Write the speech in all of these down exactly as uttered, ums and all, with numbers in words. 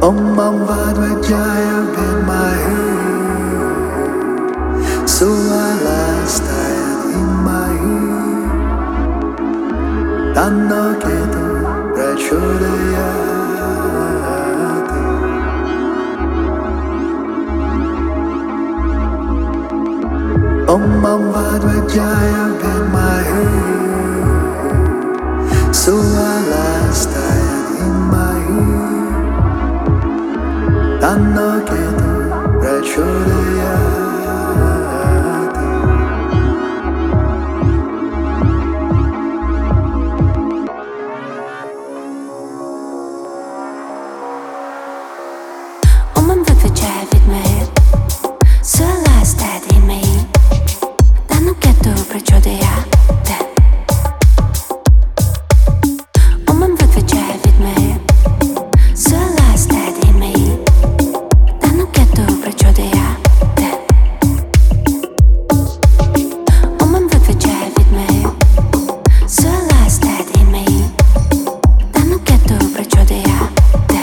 Om Mom Vadvajaya in my ear, so I last died in my ear. Tanno Ketu Prachodayati. Om Mom Vadvajaya in my ear, so I last died in my ear. Tanno Ketu Prachodayati. Om Mom Vadvajaya vidmahe, Sulasthai dhimahi, Tanno Ketu Prachodayati. Om Mom Vadvajaya vidmahe, Sulasthai dhimahi, Tanno Ketu Prachodayati. Om Mom Vadvajaya vidmahe, Sulasthai dhimahi, Tanno Ketu Prachodayati.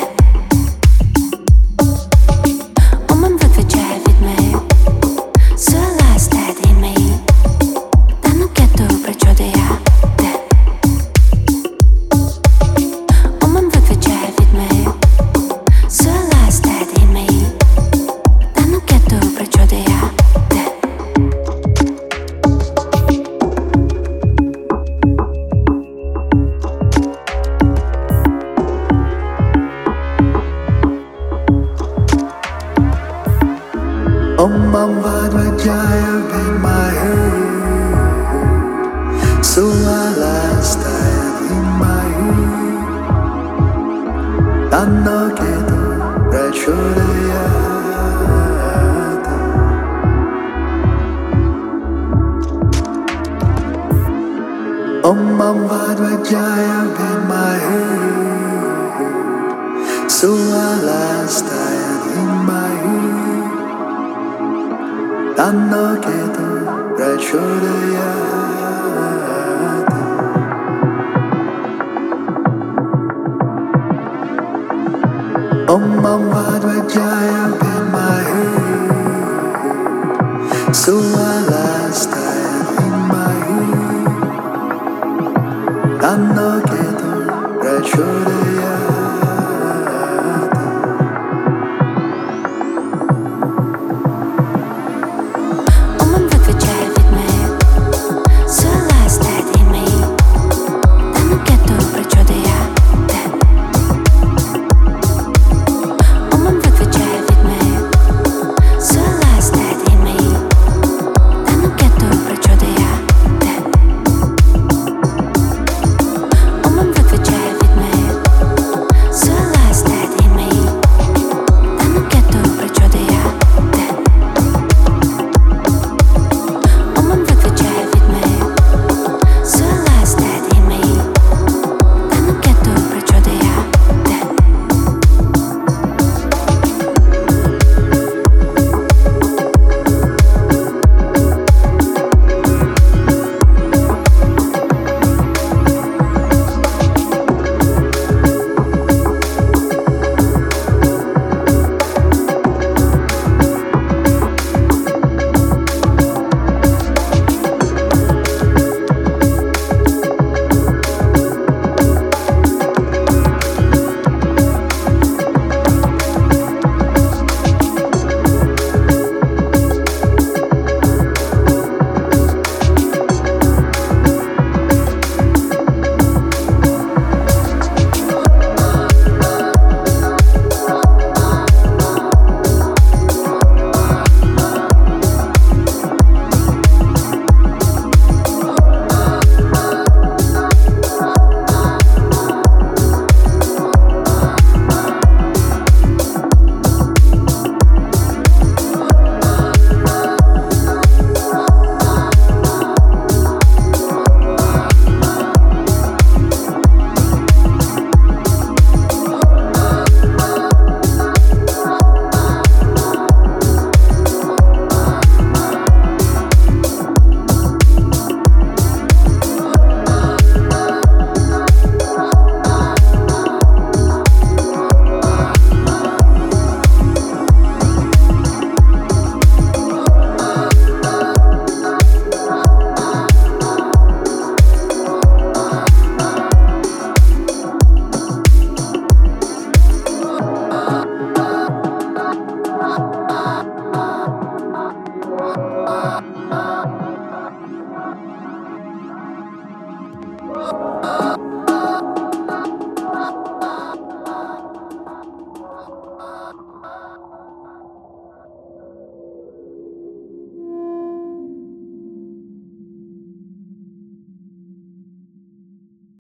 Om Mom Vadvajaya vidmahe, Sulasthai dhimahi, Tanno Ketu Prachodayati. Om Mom Vadvajaya vidmahe, Sulasthai dhimahi, Tanno Ketu Prachodayati. Om Mom Vadvajaya in my ear, so I last died in my ear. Tanno Ketu Prachodayati. Om Mom Vadvajaya in my ear, so I last died in my ear. Tanno Ketu Prachodayati. Om Mom Vadvajaya in my ear, so I last died in my ear. Tanno Ketu Prachodayati. Om Mom Vadvajaya vidmahe, Sulasthai dhimahi, Tanno Ketu Prachodayati. Om Mom Vadvajaya vidmahe, Sulasthai dhimahi, Tanno Ketu Prachodayati. Om Mom Vadvajaya vidmahe,